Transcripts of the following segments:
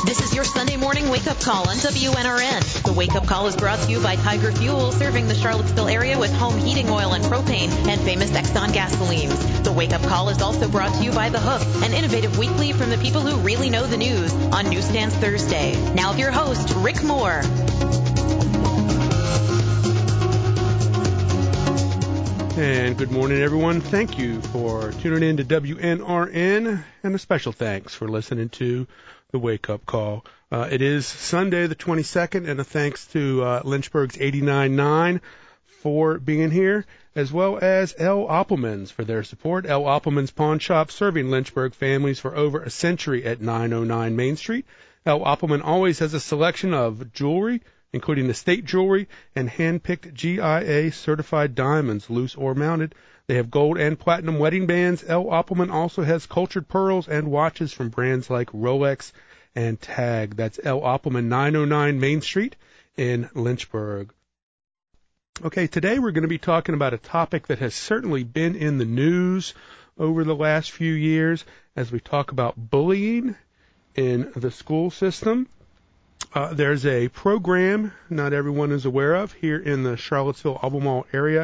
This is your Sunday morning wake-up call on WNRN. The wake-up call is brought to you by Tiger Fuel, serving the Charlottesville area with home heating oil and propane and famous Exxon gasolines. The wake-up call is also brought to you by The Hook, an innovative weekly from the people who really know the news on Newsstands Thursday. Now with your host, Rick Moore. And good morning, everyone. Thank you for tuning in to WNRN, and a special thanks for listening to the wake-up call. It is Sunday the 22nd, and a thanks to Lynchburg's 89.9 for being here, as well as L. Oppelman's for their support. L. Oppelman's Pawn Shop, serving Lynchburg families for over a century at 909 Main Street. L. Oppelman always has a selection of jewelry, including estate jewelry and hand-picked GIA-certified diamonds, loose or mounted. They have gold and platinum wedding bands. L. Oppelman also has cultured pearls and watches from brands like Rolex and TAG. That's L. Oppelman, 909 Main Street in Lynchburg. Okay, today we're going to be talking about a topic that has certainly been in the news over the last few years as we talk about bullying in the school system. There's a program not everyone is aware of here in the Charlottesville-Albemarle area,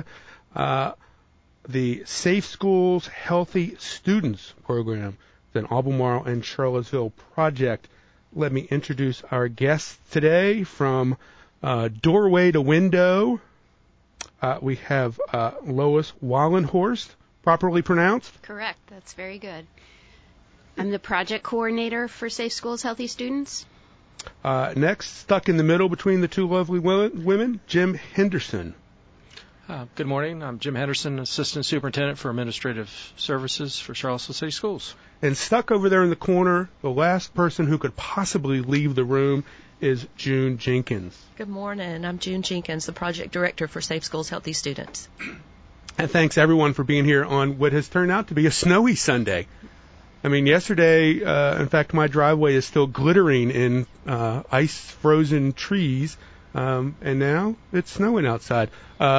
the Safe Schools, Healthy Students program. It's an Albemarle and Charlottesville project. Let me introduce our guests today from Doorway to Window. We have Lois Wallenhorst, properly pronounced? Correct. That's very good. I'm the project coordinator for Safe Schools, Healthy Students. Next, stuck in the middle between the two lovely women, Jim Henderson. Good morning. I'm Jim Henderson, Assistant Superintendent for Administrative Services for Charlottesville City Schools. And stuck over there in the corner, the last person who could possibly leave the room is June Jenkins. Good morning. I'm June Jenkins, the Project Director for Safe Schools, Healthy Students. And thanks, everyone, for being here on what has turned out to be a snowy Sunday. I mean, yesterday, in fact, my driveway is still glittering in ice-frozen trees, and now it's snowing outside.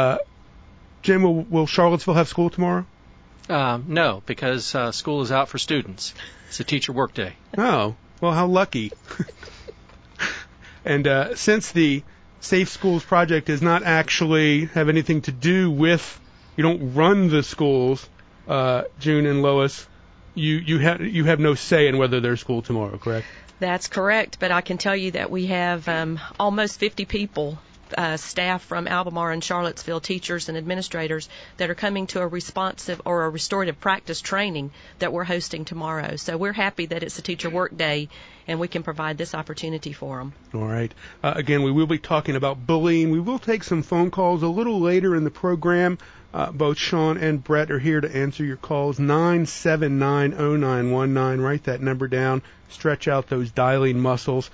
Jim, will Charlottesville have school tomorrow? No, because school is out for students. It's a teacher work day. Oh, well, how lucky. And since the Safe Schools project does not actually have anything to do with, you don't run the schools, June and Lois, you have no say in whether there's school tomorrow, correct? That's correct, but I can tell you that we have almost 50 people, staff from Albemarle and Charlottesville, teachers and administrators, that are coming to a responsive or a restorative practice training that we're hosting tomorrow. So we're happy that it's a teacher work day and we can provide this opportunity for them. All right. Again, we will be talking about bullying. We will take some phone calls a little later in the program. Both Sean and Brett are here to answer your calls. 979-0919. Write that number down. Stretch out those dialing muscles.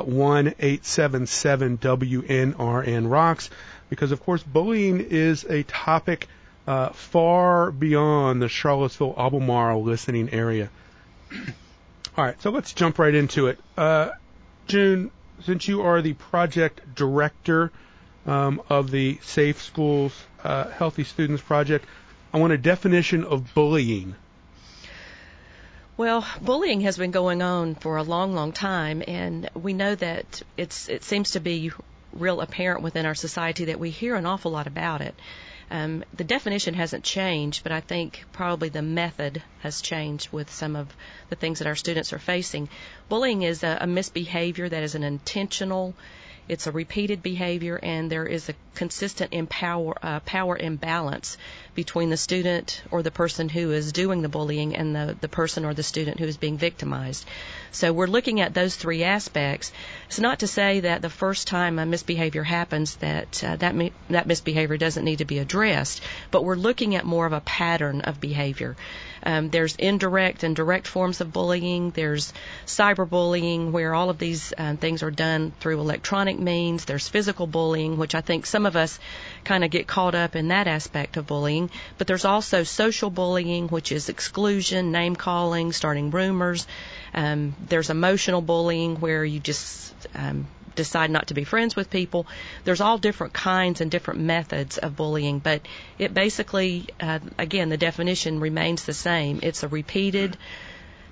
1-877-WNRN-ROCKS. Because, of course, bullying is a topic far beyond the Charlottesville-Albemarle listening area. All right, so let's jump right into it. June, since you are the project director of the Safe Schools, Healthy Students project, I want a definition of bullying. Well, bullying has been going on for a long, long time, and we know that it seems to be real apparent within our society that we hear an awful lot about it. The definition hasn't changed, but I think probably the method has changed with some of the things that our students are facing. Bullying is a misbehavior that is an intentional, it's a repeated behavior, and there is a consistent power imbalance between the student or the person who is doing the bullying and the person or the student who is being victimized. So we're looking at those three aspects. It's not to say that the first time a misbehavior happens that misbehavior doesn't need to be addressed, but we're looking at more of a pattern of behavior. There's indirect and direct forms of bullying. There's cyberbullying, where all of these things are done through electronic means. There's physical bullying, which I think some of us kind of get caught up in that aspect of bullying. But there's also social bullying, which is exclusion, name-calling, starting rumors. There's emotional bullying, where you just decide not to be friends with people. There's all different kinds and different methods of bullying, but it basically, again, the definition remains the same. It's a repeated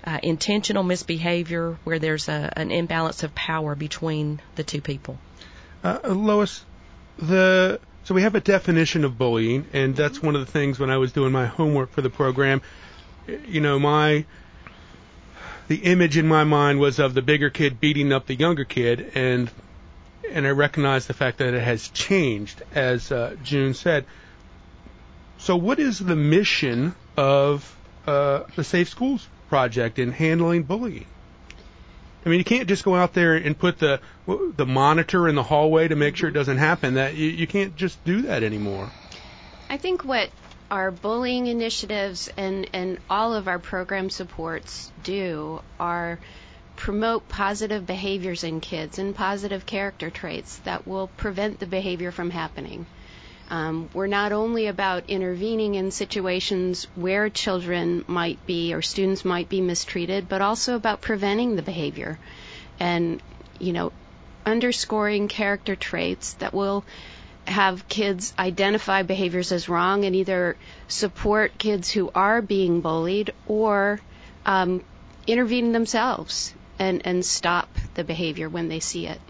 intentional misbehavior where there's an imbalance of power between the two people. Lois, so we have a definition of bullying, and that's one of the things when I was doing my homework for the program. You know, the image in my mind was of the bigger kid beating up the younger kid, and I recognize the fact that it has changed, as June said. So what is the mission of the Safe Schools Project in handling bullying? I mean, you can't just go out there and put the monitor in the hallway to make sure it doesn't happen. That you can't just do that anymore. I think what our bullying initiatives and all of our program supports do are promote positive behaviors in kids and positive character traits that will prevent the behavior from happening. We're not only about intervening in situations where children might be or students might be mistreated, but also about preventing the behavior and, underscoring character traits that will have kids identify behaviors as wrong and either support kids who are being bullied or intervene themselves and stop the behavior when they see it.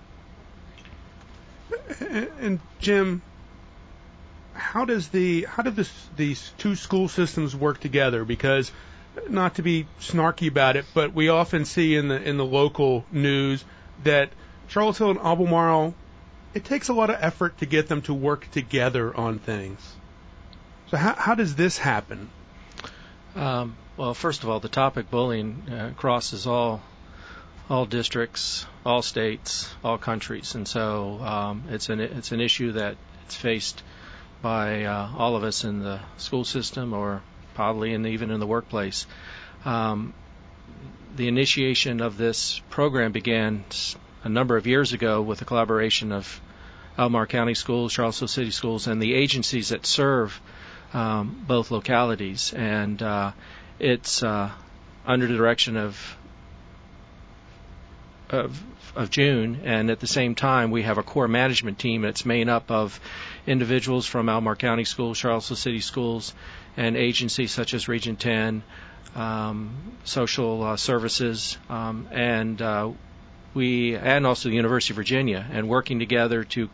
And Jim, how do these two school systems work together? Because, not to be snarky about it, but we often see in the local news that Charlottesville and Albemarle, it takes a lot of effort to get them to work together on things. So how does this happen? Well, first of all, the topic bullying crosses all districts, all states, all countries, and so it's an issue that it's faced by all of us in the school system, or probably even in the workplace. The initiation of this program began a number of years ago with the collaboration of Albemarle County Schools, Charlottesville City Schools, and the agencies that serve both localities. And it's under the direction of June, and at the same time we have a core management team that's made up of individuals from Albemarle County Schools, Charlottesville City Schools, and agencies such as Region 10, Social Services, and also the University of Virginia, and working together to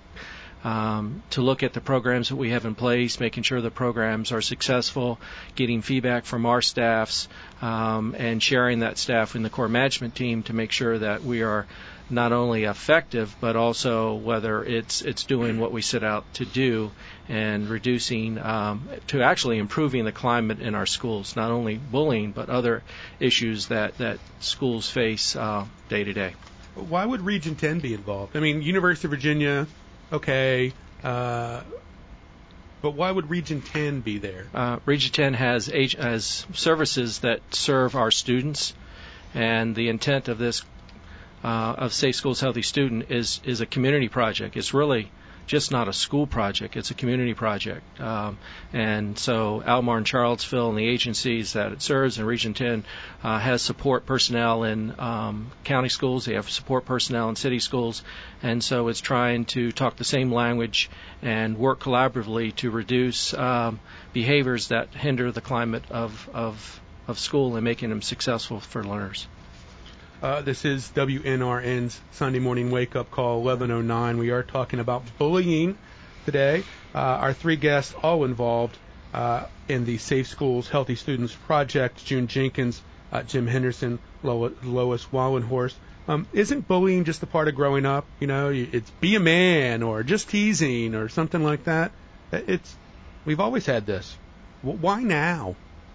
look at the programs that we have in place, making sure the programs are successful, getting feedback from our staffs, and sharing that staff in the core management team to make sure that we are not only effective, but also whether it's doing what we set out to do and reducing, to actually improving the climate in our schools, not only bullying, but other issues that schools face day to day. Why would Region 10 be involved? I mean, University of Virginia, okay, but why would Region 10 be there? Region 10 has services that serve our students, and the intent of this of Safe Schools Healthy Student is a community project. It's really just not a school project. It's a community project. And so Albemarle and Charlottesville and the agencies that it serves in Region 10 has support personnel in county schools. They have support personnel in city schools. And so it's trying to talk the same language and work collaboratively to reduce behaviors that hinder the climate of school and making them successful for learners. This is WNRN's Sunday Morning Wake Up Call, 11:09. We are talking about bullying today. Our three guests, all involved in the Safe Schools Healthy Students Project: June Jenkins, Jim Henderson, Lois Wallenhorst. Isn't bullying just a part of growing up? You know, it's be a man or just teasing or something like that. We've always had this. Why now?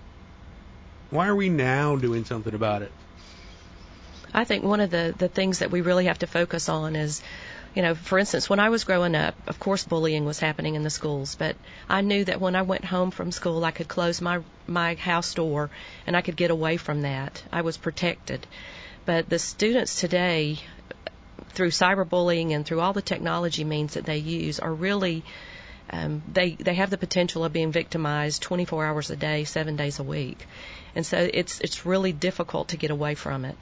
Why are we now doing something about it? I think one of the things that we really have to focus on is, for instance, when I was growing up, of course bullying was happening in the schools, but I knew that when I went home from school, I could close my house door and I could get away from that. I was protected. But the students today, through cyberbullying and through all the technology means that they use, are really, they have the potential of being victimized 24 hours a day, 7 days a week. And so it's really difficult to get away from it.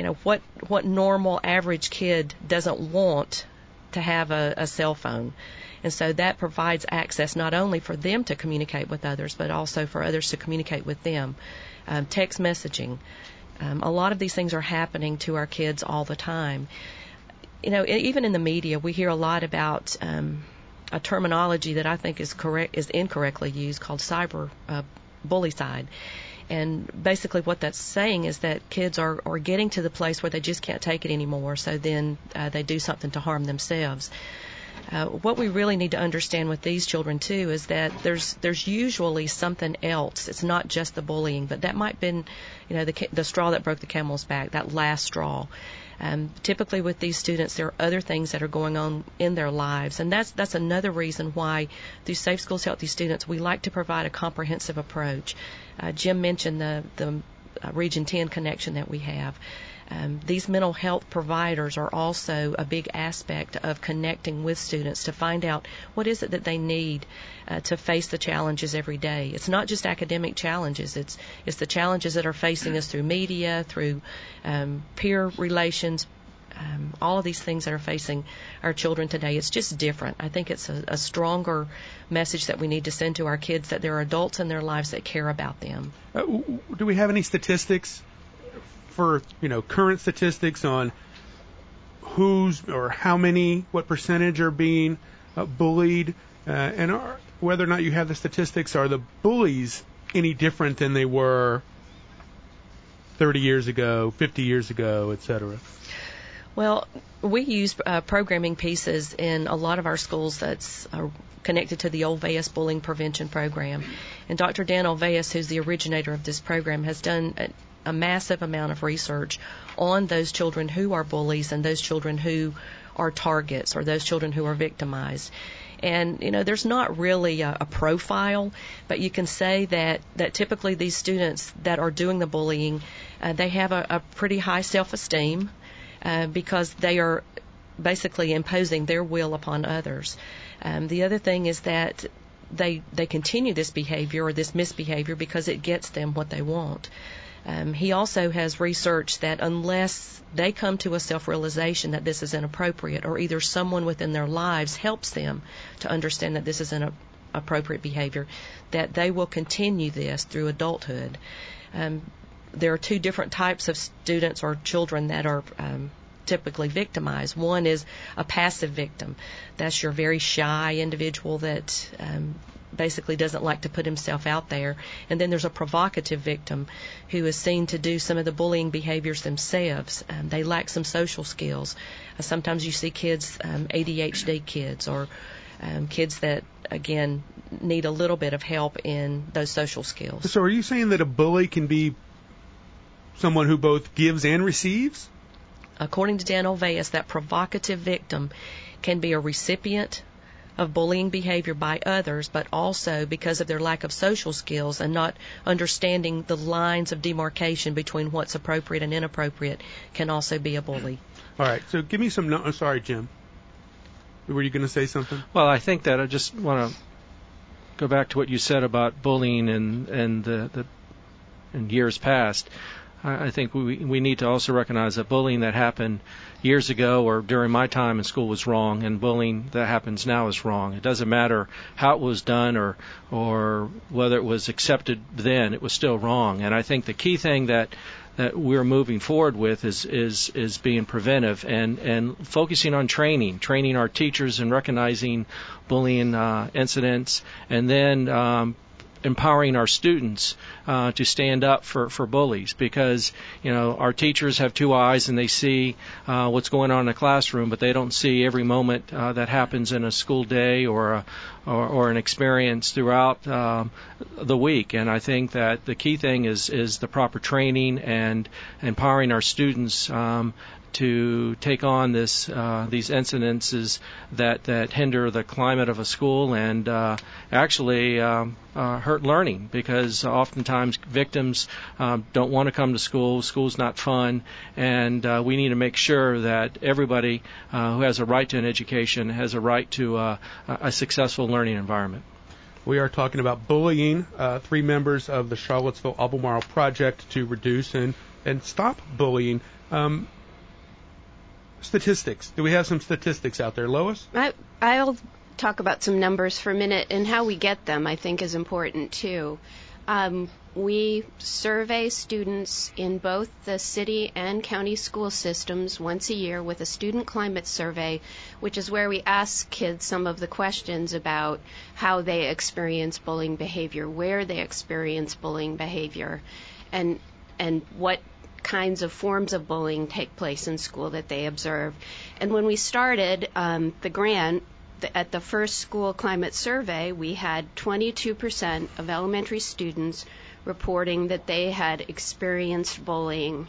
What normal average kid doesn't want to have a cell phone? And so that provides access not only for them to communicate with others, but also for others to communicate with them. Text messaging. A lot of these things are happening to our kids all the time. You know, even in the media, we hear a lot about a terminology that I think is incorrectly used called cyber bullycide. And basically what that's saying is that kids are getting to the place where they just can't take it anymore, so then they do something to harm themselves. What we really need to understand with these children, too, is that there's usually something else. It's not just the bullying, but that might have been, you know, the straw that broke the camel's back, that last straw. Typically with these students, there are other things that are going on in their lives, and that's another reason why through Safe Schools Healthy Students we like to provide a comprehensive approach. Jim mentioned the Region 10 connection that we have. These mental health providers are also a big aspect of connecting with students to find out what is it that they need to face the challenges every day. It's not just academic challenges. It's the challenges that are facing us through media, through peer relations, all of these things that are facing our children today. It's just different. I think it's a stronger message that we need to send to our kids, that there are adults in their lives that care about them. Do we have any statistics for, current statistics on who's or how many, what percentage are being bullied, and whether or not you have the statistics, are the bullies any different than they were 30 years ago, 50 years ago, et cetera? Well, we use programming pieces in a lot of our schools that's connected to the Olveus Bullying Prevention Program. And Dr. Dan Olveus, who's the originator of this program, has done a massive amount of research on those children who are bullies and those children who are targets or those children who are victimized. And, there's not really a profile, but you can say that typically these students that are doing the bullying, they have a pretty high self-esteem because they are basically imposing their will upon others. The other thing is that they continue this behavior or this misbehavior because it gets them what they want. He also has researched that unless they come to a self-realization that this is inappropriate, or either someone within their lives helps them to understand that this is inappropriate behavior, that they will continue this through adulthood. There are two different types of students or children that are typically victimized. One is a passive victim. That's your very shy individual that basically doesn't like to put himself out there. And then there's a provocative victim who is seen to do some of the bullying behaviors themselves. They lack some social skills. Sometimes you see kids, ADHD kids, or kids that, again, need a little bit of help in those social skills. So are you saying that a bully can be someone who both gives and receives? According to Dan Olveus, that provocative victim can be a recipient of bullying behavior by others, but also because of their lack of social skills and not understanding the lines of demarcation between what's appropriate and inappropriate, can also be a bully. All right, so give me some sorry, Jim. Were you going to say something? Well, I think that I just want to go back to what you said about bullying and the in years past. I think we need to also recognize that bullying that happened years ago or during my time in school was wrong, and bullying that happens now is wrong. It doesn't matter how it was done or whether it was accepted then, it was still wrong. And I think the key thing that we're moving forward with is being preventive and focusing on training our teachers and recognizing bullying incidents, and then empowering our students to stand up for bullies, because our teachers have two eyes and they see what's going on in the classroom, but they don't see every moment that happens in a school day or an experience throughout the week. And I think that the key thing is the proper training and empowering our students to take on these incidences that hinder the climate of a school and actually hurt learning, because oftentimes victims don't want to come to school. School's not fun, and we need to make sure that everybody who has a right to an education has a right to a successful learning environment. We are talking about bullying. 3 members of the Charlottesville Albemarle Project to reduce and stop bullying. Statistics. Do we have some statistics out there, Lois? I'll talk about some numbers for a minute, and how we get them, I think, is important too. We survey students in both the city and county school systems once a year with a student climate survey, which is where we ask kids some of the questions about how they experience bullying behavior, where they experience bullying behavior, and what kinds of forms of bullying take place in school that they observe. And when we started the grant, at the first school climate survey, we had 22% of elementary students reporting that they had experienced bullying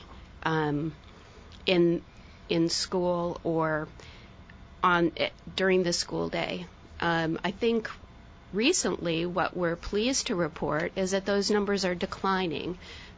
in school or during the school day. I think recently what we're pleased to report is that those numbers are declining.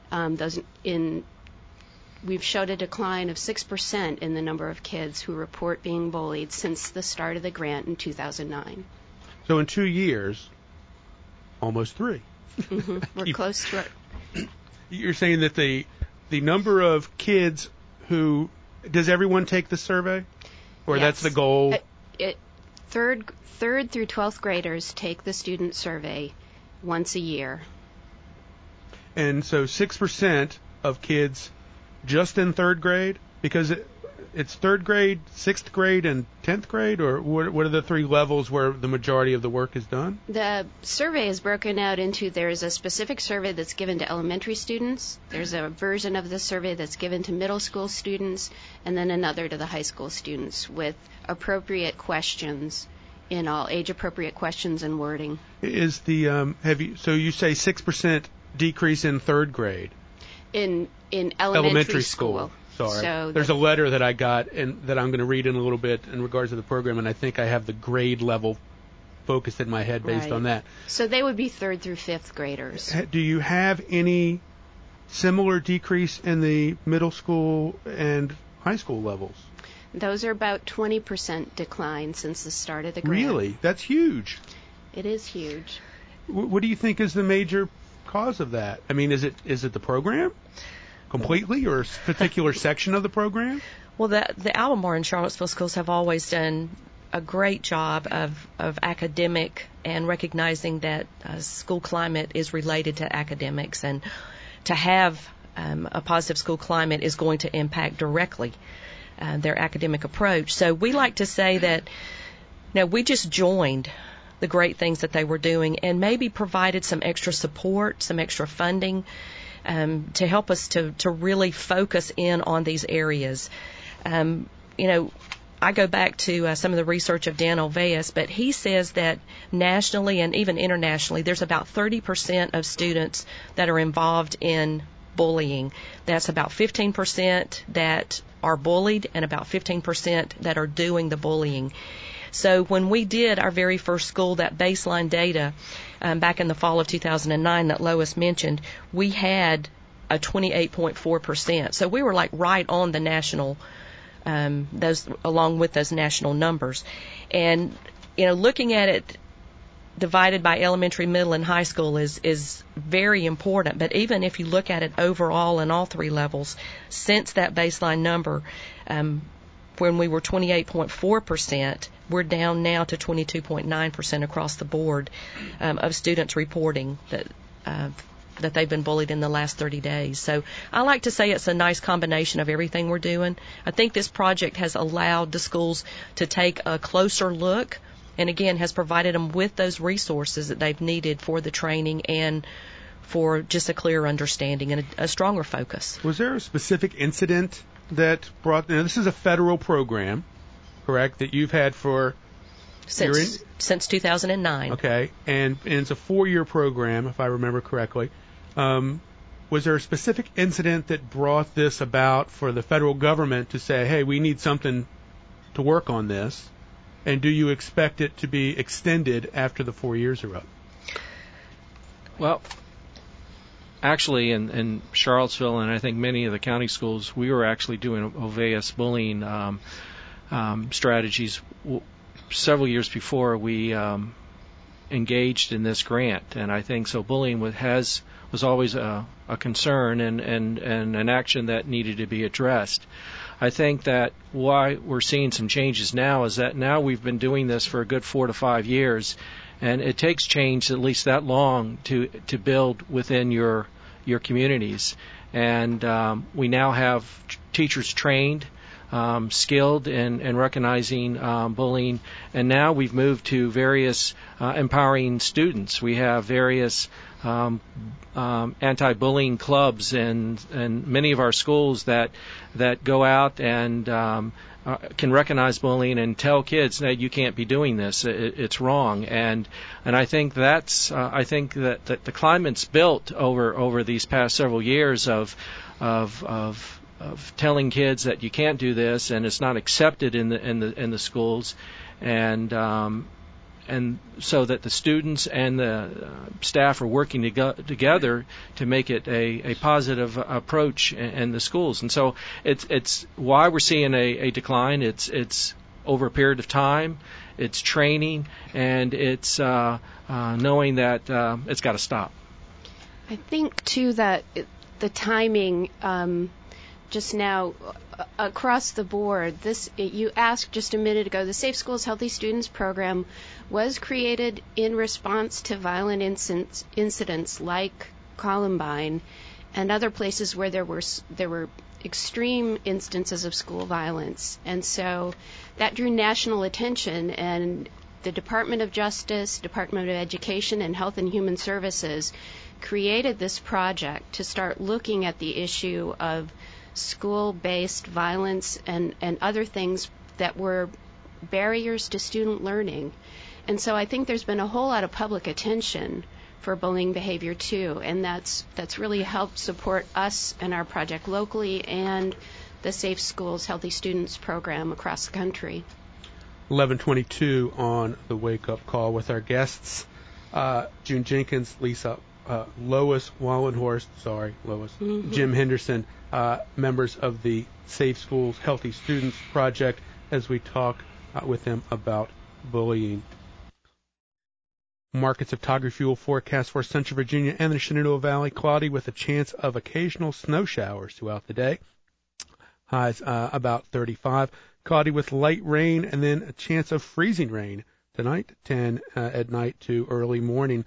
We've showed a decline of 6% in the number of kids who report being bullied since the start of the grant in 2009. So in 2 years, almost 3. Mm-hmm. We're close to it. You're saying that the number of kids who, does everyone take the survey? Or Yes. that's the goal? Third through 12th graders take the student survey once a year. And so 6% of kids just in third grade? Because it's third grade, sixth grade, and 10th grade? Or what are the 3 levels where the majority of the work is done? The survey is broken out into, there's a specific survey that's given to elementary students, there's a version of the survey that's given to middle school students, and then another to the high school students with appropriate questions in all, age-appropriate questions and wording. Is the so you say 6% decrease in third grade? In elementary school. Sorry. So there's a letter that I got and that I'm going to read in a little bit in regards to the program, and I think I have the grade level focused in my head based on that. So they would be 3rd through 5th graders. Do you have any similar decrease in the middle school and high school levels? Those are about 20% decline since the start of the grant. Really? That's huge. It is huge. What do you think is the major cause of that? I mean, is it the program completely, or a particular section of the program? Well, the Albemarle and Charlottesville schools have always done a great job of academic and recognizing that school climate is related to academics, and to have a positive school climate is going to impact directly their academic approach. So we like to say that we just joined the great things that they were doing and maybe provided some extra support, some extra funding to help us to really focus in on these areas. I go back to some of the research of Dan Olveus, but he says that nationally and even internationally, there's about 30% of students that are involved in bullying. That's about 15% that are bullied and about 15% that are doing the bullying. So when we did our very first school, that baseline data back in the fall of 2009 that Lois mentioned, we had a 28.4%. So we were like right on the national, along with those national numbers. And, looking at it divided by elementary, middle, and high school is very important. But even if you look at it overall in all 3 levels, since that baseline number, when we were 28.4%, we're down now to 22.9% across the board of students reporting that they've been bullied in the last 30 days. So I like to say it's a nice combination of everything we're doing. I think this project has allowed the schools to take a closer look, and again has provided them with those resources that they've needed for the training and for just a clearer understanding and a stronger focus. Was there a specific incident that brought, this is a federal program, correct, that you've had for since 2009. Okay, and it's a 4-year program, if I remember correctly. Was there a specific incident that brought this about for the federal government to say, hey, we need something to work on this? And do you expect it to be extended after the 4 years are up? Well, actually, in Charlottesville and I think many of the county schools, we were actually doing Olveus bullying strategies several years before we engaged in this grant. And I think so bullying was always a concern and an action that needed to be addressed. I think that why we're seeing some changes now is that now we've been doing this for a good 4 to 5 years, and it takes change at least that long to build within your communities. And we now have teachers trained, skilled in recognizing bullying, and now we've moved to various empowering students. We have various anti-bullying clubs and many of our schools that go out and can recognize bullying and tell kids that you can't be doing this, it's wrong. And I think that's I think that the climate's built over these past several years of telling kids that you can't do this and it's not accepted in the schools, and so that the students and the staff are working together to make it a positive approach in the schools. And so it's why we're seeing a decline. It's over a period of time. It's training, and it's knowing that it's got to stop. I think too that the timing just now across the board, you asked just a minute ago, the Safe Schools Healthy Students program was created in response to violent incidents like Columbine and other places where there were extreme instances of school violence. And so that drew national attention, and the Department of Justice, Department of Education, and Health and Human Services created this project to start looking at the issue of school-based violence and other things that were barriers to student learning. And so I think there's been a whole lot of public attention for bullying behavior too, and that's really helped support us and our project locally and the Safe Schools Healthy Students program across the country. 11:22 on the Wake Up Call with our guests, June Jenkins, Lois Wallenhorst, Jim Henderson, members of the Safe Schools Healthy Students project, as we talk with them about bullying. Markets of Tiger Fuel forecast for Central Virginia and the Shenandoah Valley: cloudy with a chance of occasional snow showers throughout the day. Highs about 35. Cloudy with light rain and then a chance of freezing rain tonight, 10 at night to early morning.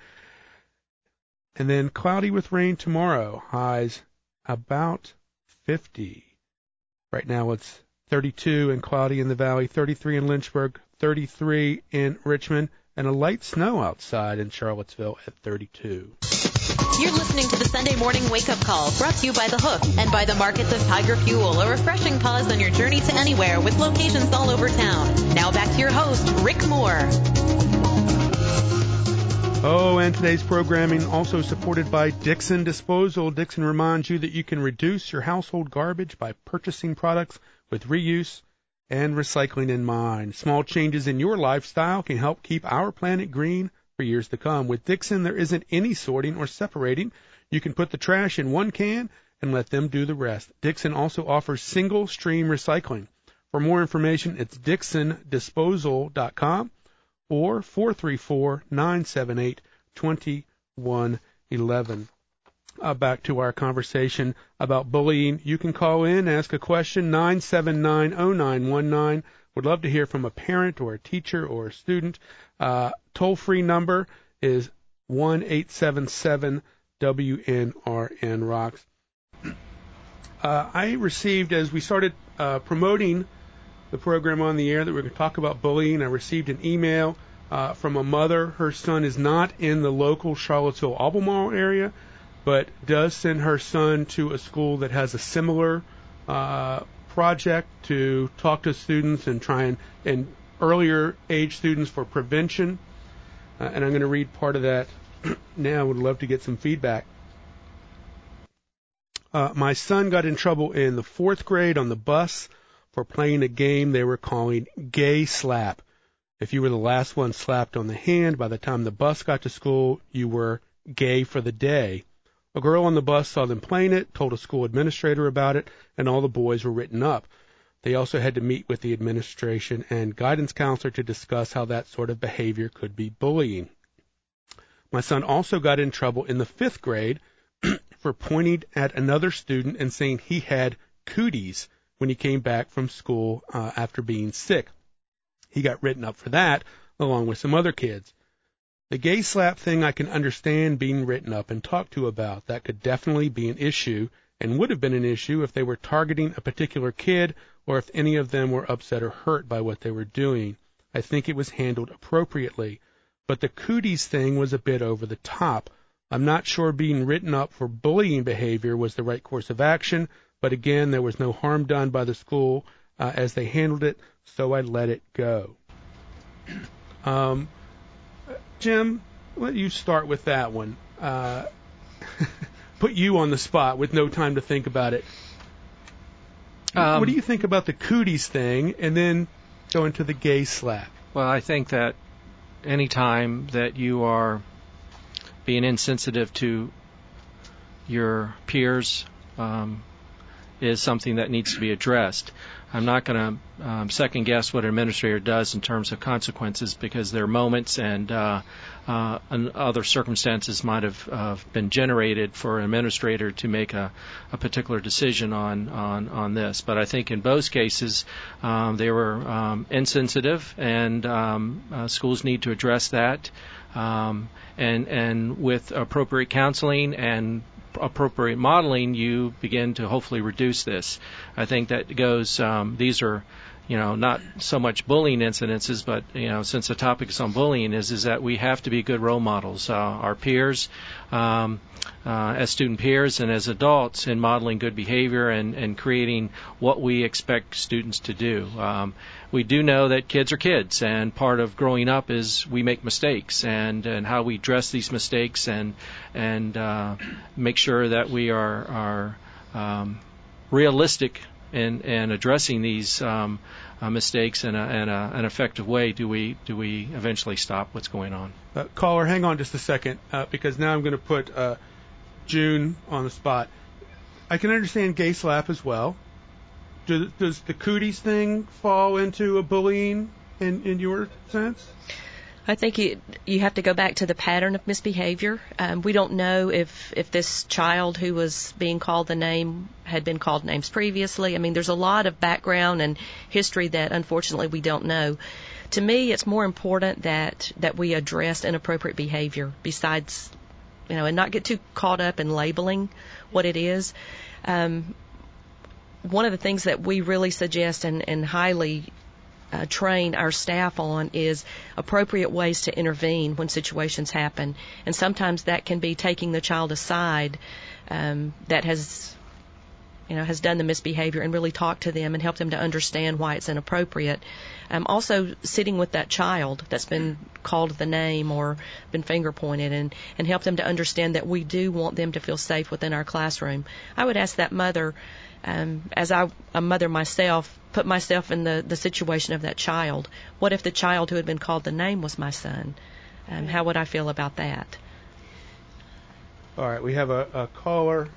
And then cloudy with rain tomorrow. Highs about 50. Right now it's 32 and cloudy in the valley, 33 in Lynchburg, 33 in Richmond, and a light snow outside in Charlottesville at 32. You're listening to the Sunday Morning Wake Up Call, brought to you by The Hook and by the Markets of Tiger Fuel, a refreshing pause on your journey to anywhere with locations all over town. Now back to your host, Rick Moore. Oh, and today's programming also supported by Dixon Disposal. Dixon reminds you that you can reduce your household garbage by purchasing products with reuse and recycling in mind. Small changes in your lifestyle can help keep our planet green for years to come. With Dixon, there isn't any sorting or separating. You can put the trash in one can and let them do the rest. Dixon also offers single-stream recycling. For more information, it's dixondisposal.com or 434-978-2111. Back to our conversation about bullying. You can call in, ask a question, 979-0919. Would love to hear from a parent or a teacher or a student. Toll-free number is 1-877-WNRN-ROCKS. I received, as we started promoting the program on the air that we're going to talk about bullying, I received an email from a mother. Her son is not in the local Charlottesville-Albemarle area, but does send her son to a school that has a similar project to talk to students and try and earlier age students for prevention. And I'm going to read part of that now. I would love to get some feedback. My son got in trouble in the 4th grade on the bus for playing a game they were calling Gay Slap. If you were the last one slapped on the hand, by the time the bus got to school, you were gay for the day. A girl on the bus saw them playing it, told a school administrator about it, and all the boys were written up. They also had to meet with the administration and guidance counselor to discuss how that sort of behavior could be bullying. My son also got in trouble in the 5th grade for pointing at another student and saying he had cooties when he came back from school after being sick. He got written up for that, along with some other kids. The gay slap thing I can understand being written up and talked to about. That could definitely be an issue, and would have been an issue if they were targeting a particular kid or if any of them were upset or hurt by what they were doing. I think it was handled appropriately. But the cooties thing was a bit over the top. I'm not sure being written up for bullying behavior was the right course of action, but again, there was no harm done by the school as they handled it, so I let it go. Jim, let you start with that one. Put you on the spot with no time to think about it. What do you think about the cooties thing, and then go into the gay slap? Well, I think that any time that you are being insensitive to your peers is something that needs to be addressed. I'm not going to second guess what an administrator does in terms of consequences, because there are moments and other circumstances might have been generated for an administrator to make a particular decision on this. But I think in both cases they were insensitive, and schools need to address that. And with appropriate counseling and appropriate modeling, you begin to hopefully reduce this. I think that goes, these are, not so much bullying incidences, but, since the topic is on bullying, is that we have to be good role models. Our peers, as student peers and as adults, in modeling good behavior and creating what we expect students to do. We do know that kids are kids, and part of growing up is we make mistakes, and how we address these mistakes and make sure that we are realistic in addressing these mistakes in an effective way. Do we eventually stop what's going on? Caller, hang on just a second, because now I'm going to put June on the spot. I can understand gay slap as well. Does the cooties thing fall into a bullying in your sense? I think you have to go back to the pattern of misbehavior. We don't know if this child who was being called the name had been called names previously. I mean, there's a lot of background and history that unfortunately we don't know. To me, it's more important that we address inappropriate behavior besides, and not get too caught up in labeling what it is. One of the things that we really suggest and highly train our staff on is appropriate ways to intervene when situations happen. And sometimes that can be taking the child aside that has done the misbehavior and really talk to them and help them to understand why it's inappropriate. Also sitting with that child that's been called the name or been finger pointed and help them to understand that we do want them to feel safe within our classroom. I would ask that mother, as a mother myself, put myself in the situation of that child. What if the child who had been called the name was my son? How would I feel about that? All right, we have a caller,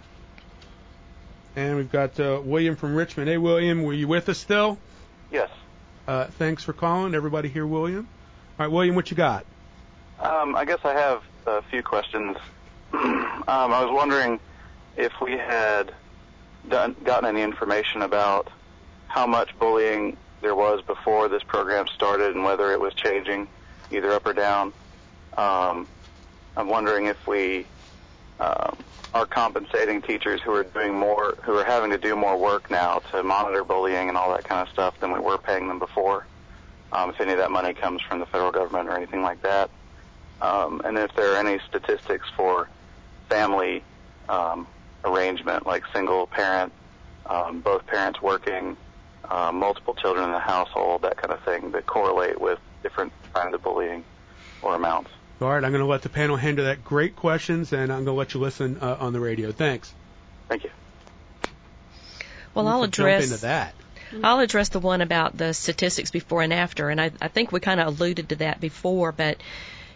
and we've got William from Richmond. Hey, William, were you with us still? Yes. Thanks for calling. Everybody hear William? All right, William, what you got? I guess I have a few questions. I was wondering if we had gotten any information about how much bullying there was before this program started and whether it was changing either up or down. I'm wondering if we are compensating teachers who are having to do more work now to monitor bullying and all that kind of stuff than we were paying them before. If any of that money comes from the federal government or anything like that. And if there are any statistics for family arrangement, like single parent, both parents working, multiple children in the household, that kind of thing, that correlate with different kinds of bullying or amounts. All right, I'm going to let the panel handle that. Great questions, and I'm going to let you listen on the radio. Thanks. Thank you. Well, I'll address jump into that. I'll address the one about the statistics before and after, and I think we kind of alluded to that before, but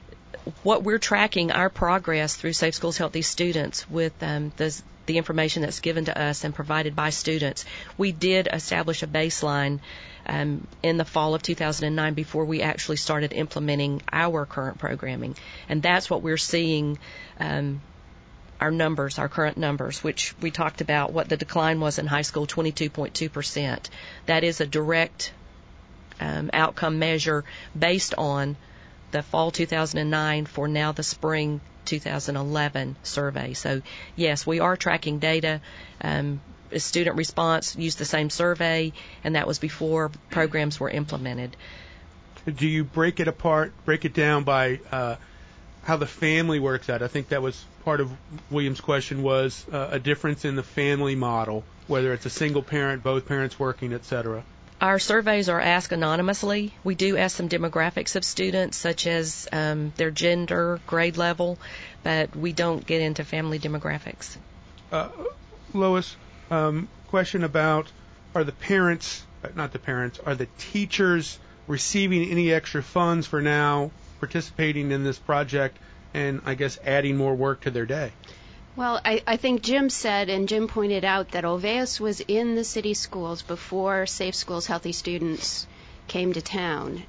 what we're tracking our progress through Safe Schools Healthy Students with the information that's given to us and provided by students. We did establish a baseline in the fall of 2009 before we actually started implementing our current programming. And that's what we're seeing, our numbers, our current numbers, which we talked about what the decline was in high school, 22.2%. That is a direct outcome measure based on the fall 2009 for now the spring 2011 survey. So, yes, we are tracking data. Student response used the same survey, and that was before programs were implemented. Do you break it down by how the family works out? I think that was part of William's question, was a difference in the family model, whether it's a single parent, both parents working, et cetera. Our surveys are asked anonymously. We do ask some demographics of students, such as their gender, grade level, but we don't get into family demographics. Lois, question about, are the teachers receiving any extra funds for now participating in this project and, I guess, adding more work to their day? Well, I think Jim said, and Jim pointed out, that Olveus was in the city schools before Safe Schools Healthy Students came to town.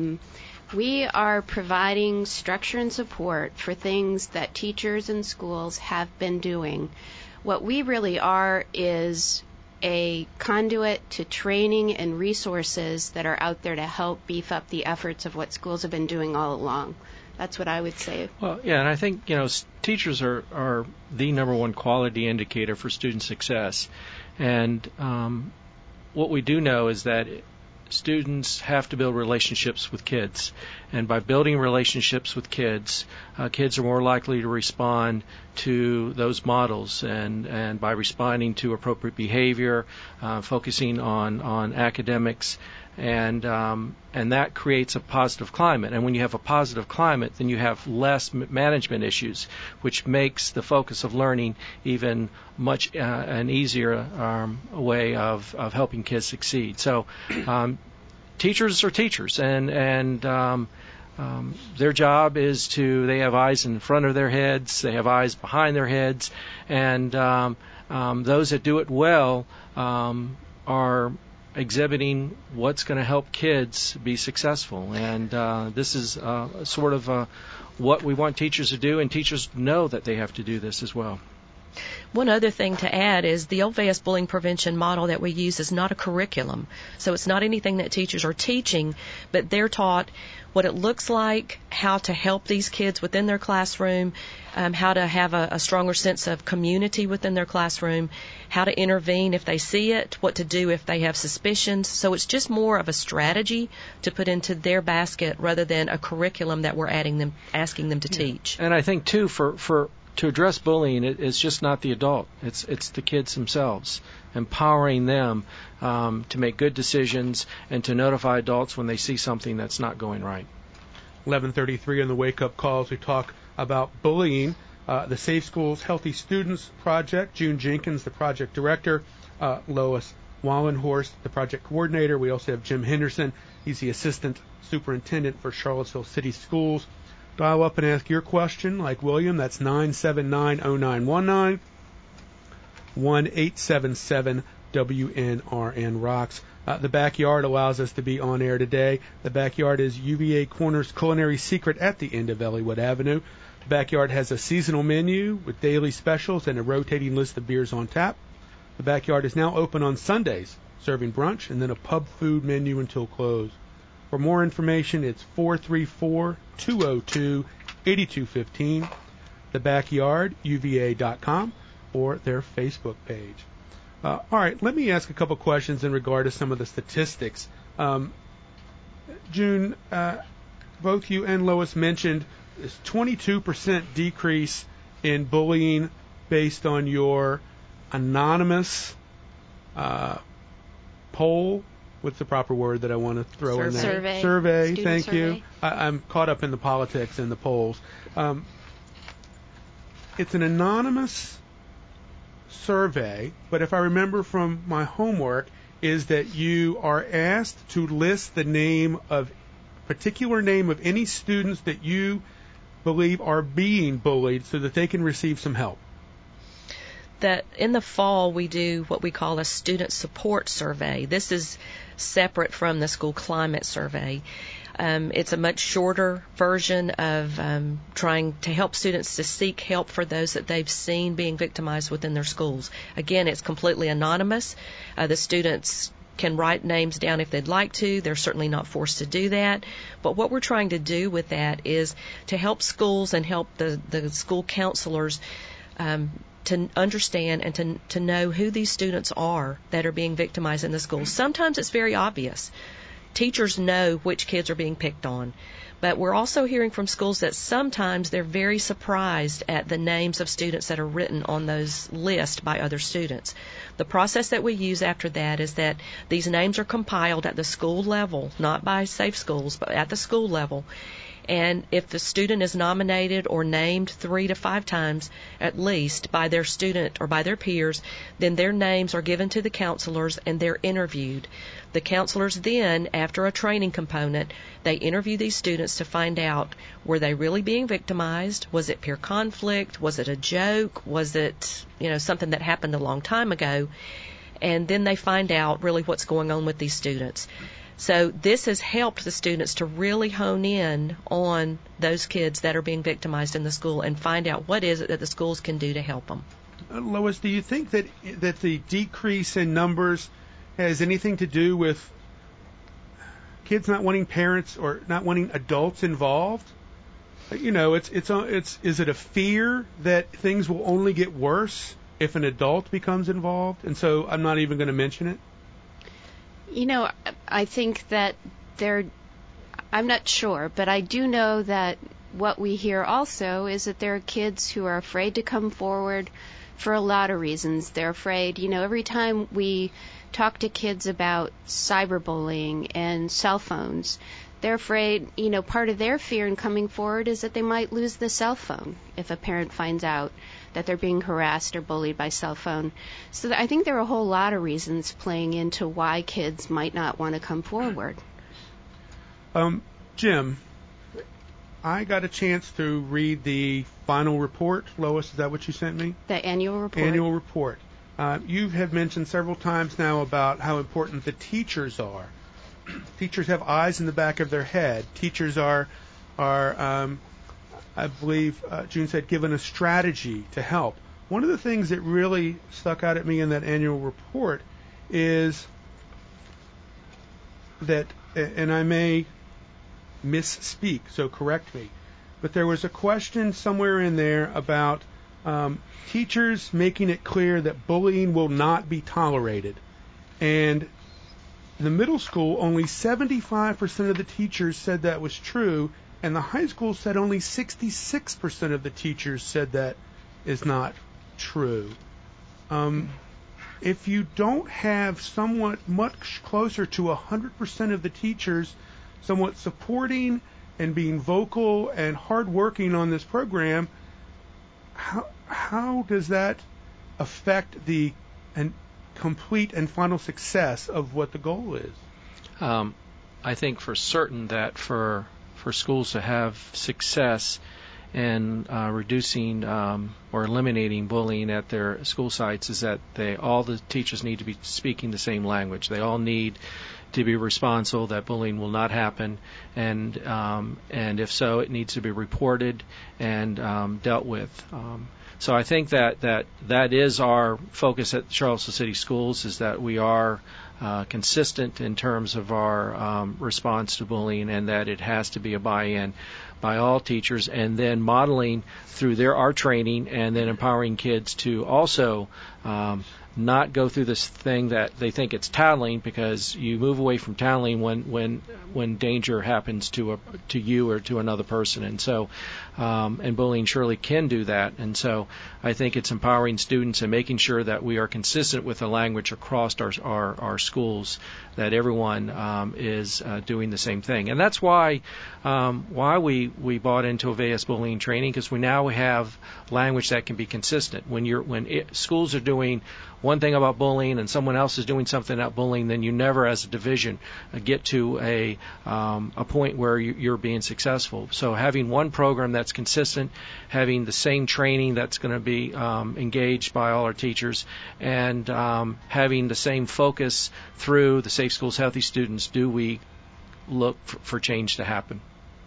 We are providing structure and support for things that teachers and schools have been doing. What we really are is a conduit to training and resources that are out there to help beef up the efforts of what schools have been doing all along. That's what I would say. Well, yeah, and I think, teachers are the number one quality indicator for student success. And what we do know is that students have to build relationships with kids. And by building relationships with kids, kids are more likely to respond to those models. And by responding to appropriate behavior, focusing on academics, and that creates a positive climate. And when you have a positive climate, then you have less management issues, which makes the focus of learning even much an easier way of helping kids succeed. So teachers are teachers, and their job is they have eyes in front of their heads, they have eyes behind their heads, and those that do it well are exhibiting what's going to help kids be successful. And this is sort of what we want teachers to do, and teachers know that they have to do this as well. One other thing to add is the Olveus bullying prevention model that we use is not a curriculum. So it's not anything that teachers are teaching, but they're taught what it looks like, how to help these kids within their classroom, how to have a stronger sense of community within their classroom, how to intervene if they see it, what to do if they have suspicions. So it's just more of a strategy to put into their basket rather than a curriculum that we're asking them to teach. And I think, too, to address bullying, it's just not the adult. It's the kids themselves, empowering them to make good decisions and to notify adults when they see something that's not going right. 11:33 on the Wake Up Calls, we talk about bullying. The Safe Schools Healthy Students Project, June Jenkins, the project director, Lois Wallenhorst, the project coordinator. We also have Jim Henderson. He's the assistant superintendent for Charlottesville City Schools. Dial up and ask your question, like William. That's 979-0919, 1-877-WNRN Rocks. The Backyard allows us to be on air today. The Backyard is UVA Corner's culinary secret at the end of Elliowood Avenue. The Backyard has a seasonal menu with daily specials and a rotating list of beers on tap. The Backyard is now open on Sundays, serving brunch and then a pub food menu until close. For more information, it's 434-202-8215, thebackyarduva.com, or their Facebook page. All right, let me ask a couple questions in regard to some of the statistics. June, both you and Lois mentioned this 22% decrease in bullying based on your anonymous poll. What's the proper word that I want to throw in there? Survey. Thank you. I'm caught up in the politics and the polls. It's an anonymous survey, but if I remember from my homework, is that you are asked to list the particular name of any students that you believe are being bullied so that they can receive some help? That in the fall we do what we call a student support survey. This is separate from the school climate survey. It's a much shorter version of trying to help students to seek help for those that they've seen being victimized within their schools. Again, it's completely anonymous. The students can write names down if they'd like to. They're certainly not forced to do that. But what we're trying to do with that is to help schools and help the school counselors to understand and to know who these students are that are being victimized in the schools. Sometimes it's very obvious. Teachers know which kids are being picked on. But we're also hearing from schools that sometimes they're very surprised at the names of students that are written on those lists by other students. The process that we use after that is that these names are compiled at the school level, not by Safe Schools, but at the school level. And if the student is nominated or named 3 to 5 times at least by their student or by their peers, then their names are given to the counselors and they're interviewed. The counselors then, after a training component, they interview these students to find out, were they really being victimized? Was it peer conflict? Was it a joke? Was it, something that happened a long time ago? And then they find out really what's going on with these students. So this has helped the students to really hone in on those kids that are being victimized in the school and find out what is it that the schools can do to help them. Lois, do you think that the decrease in numbers has anything to do with kids not wanting parents or not wanting adults involved? Is it a fear that things will only get worse if an adult becomes involved, and so I'm not even going to mention it? I think that I'm not sure, but I do know that what we hear also is that there are kids who are afraid to come forward for a lot of reasons. They're afraid, every time we talk to kids about cyberbullying and cell phones, they're afraid, part of their fear in coming forward is that they might lose the cell phone if a parent finds out that they're being harassed or bullied by cell phone. So I think there are a whole lot of reasons playing into why kids might not want to come forward. Jim, I got a chance to read the final report. Lois, is that what you sent me? The annual report. Annual report. You have mentioned several times now about how important the teachers are. Teachers have eyes in the back of their head. Teachers are I believe June said, given a strategy to help. One of the things that really stuck out at me in that annual report is that, and I may misspeak, so correct me, but there was a question somewhere in there about teachers making it clear that bullying will not be tolerated. And in the middle school, only 75% of the teachers said that was true, and the high school said only 66% of the teachers said that is not true. If you don't have somewhat much closer to 100% of the teachers somewhat supporting and being vocal and hardworking on this program, how does that affect the complete and final success of what the goal is? I think for certain that for schools to have success in reducing or eliminating bullying at their school sites is that all the teachers need to be speaking the same language. They all need to be responsible that bullying will not happen, and if so, it needs to be reported and dealt with. So I think that is our focus at Charleston City Schools, is that we are consistent in terms of our response to bullying, and that it has to be a buy-in by all teachers, and then modeling through our training, and then empowering kids to also not go through this thing that they think it's tattling, because you move away from tattling when danger happens to you or to another person, and so and bullying surely can do that. And so I think it's empowering students and making sure that we are consistent with the language across our schools, that everyone is doing the same thing. And that's why we bought into Aveus bullying training, because we now have language that can be consistent. When schools are doing one thing about bullying and someone else is doing something about bullying, then you never, as a division, get to a point where you're being successful. So having one program that's consistent, having the same training that's going to be engaged by all our teachers, and having the same focus through the Safe Schools, Healthy Students, do we look for change to happen.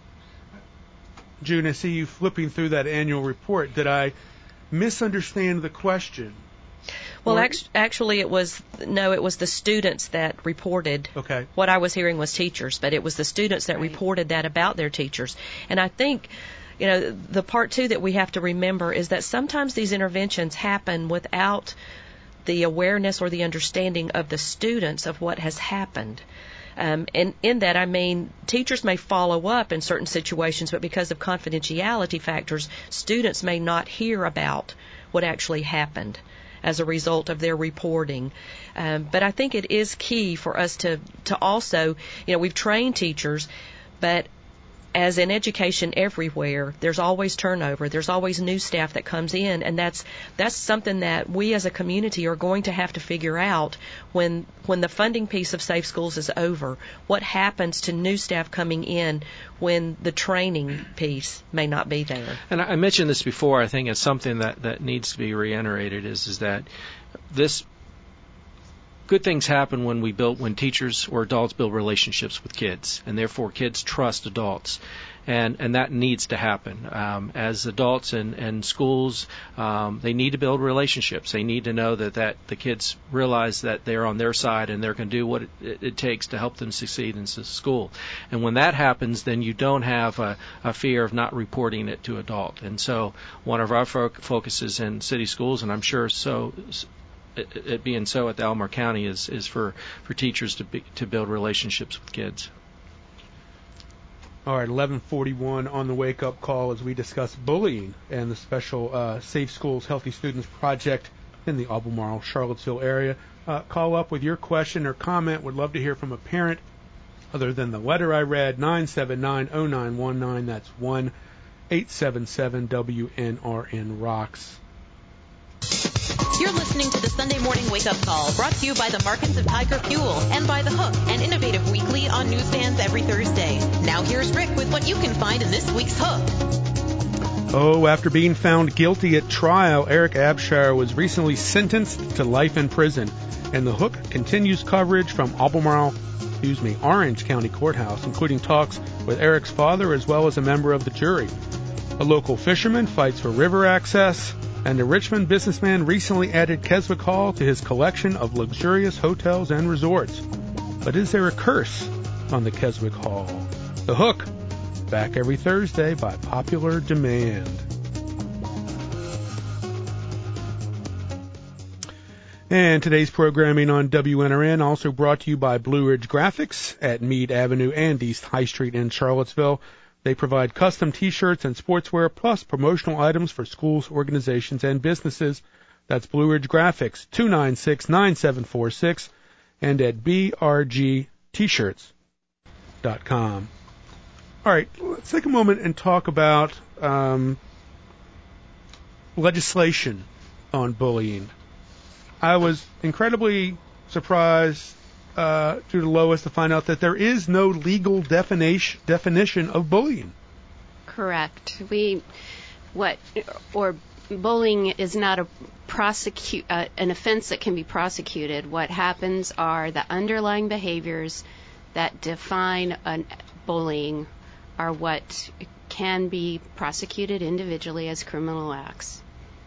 June, I see you flipping through that annual report. Did I misunderstand the question? Well, actually, it was the students that reported. Okay. What I was hearing was teachers, but it was the students that reported that about their teachers. And I think, the part too that we have to remember is that sometimes these interventions happen without the awareness or the understanding of the students of what has happened. And in that, I mean, teachers may follow up in certain situations, but because of confidentiality factors, students may not hear about what actually happened as a result of their reporting. But I think it is key for us to also, we've trained teachers, but as in education everywhere, there's always turnover. There's always new staff that comes in, and that's something that we as a community are going to have to figure out when the funding piece of Safe Schools is over. What happens to new staff coming in when the training piece may not be there? And I mentioned this before. I think it's something that needs to be reiterated is that this good things happen when teachers or adults build relationships with kids, and therefore kids trust adults, and that needs to happen. As adults and schools, they need to build relationships. They need to know that the kids realize that they're on their side and they're going to do what it takes to help them succeed in school. And when that happens, then you don't have a fear of not reporting it to adult. And so one of our focuses in city schools, and I'm sure it being so at the Albemarle County, is for teachers to build relationships with kids. All right, 11:41 on the wake-up call as we discuss bullying and the special Safe Schools, Healthy Students project in the Albemarle, Charlottesville area. Call up with your question or comment. Would love to hear from a parent other than the letter I read, 979-0919. That's 1-877-WNRN-ROCKS. You're listening to the Sunday Morning Wake Up Call, brought to you by the Markins of Tiger Fuel and by The Hook, an innovative weekly on newsstands every Thursday. Now here's Rick with what you can find in this week's Hook. Oh, after being found guilty at trial, Eric Abshire was recently sentenced to life in prison, and The Hook continues coverage from Orange County Courthouse, including talks with Eric's father as well as a member of the jury. A local fisherman fights for river access, and a Richmond businessman recently added Keswick Hall to his collection of luxurious hotels and resorts. But is there a curse on the Keswick Hall? The Hook, back every Thursday by popular demand. And today's programming on WNRN also brought to you by Blue Ridge Graphics at Meade Avenue and East High Street in Charlottesville. They provide custom T-shirts and sportswear, plus promotional items for schools, organizations, and businesses. That's Blue Ridge Graphics, 296-9746, and at brgtshirts.com. All right, let's take a moment and talk about legislation on bullying. I was incredibly surprised to Lois to find out that there is no legal definition of bullying. Correct. Bullying is not an offense that can be prosecuted. What happens are the underlying behaviors that define bullying are what can be prosecuted individually as criminal acts.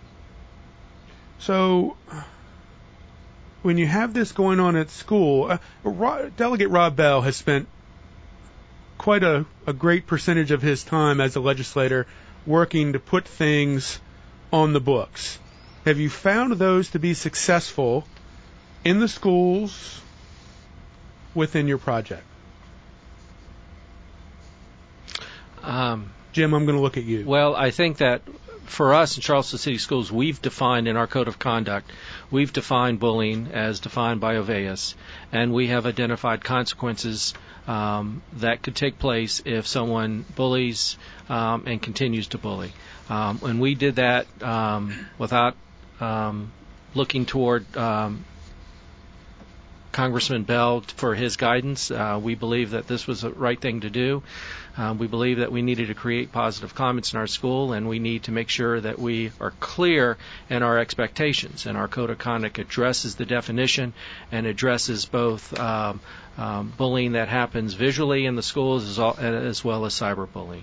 So, when you have this going on at school, Delegate Rob Bell has spent quite a great percentage of his time as a legislator working to put things on the books. Have you found those to be successful in the schools within your project? Jim, I'm going to look at you. Well, I think that for us in Charleston City Schools, we've defined in our Code of Conduct, we've defined bullying as defined by Oveus, and we have identified consequences that could take place if someone bullies and continues to bully. And we did that without looking toward Congressman Bell for his guidance. We believe that this was the right thing to do. We believe that we needed to create positive comments in our school, and we need to make sure that we are clear in our expectations. And our code of conduct addresses the definition and addresses both bullying that happens visually in the schools as well as cyberbullying.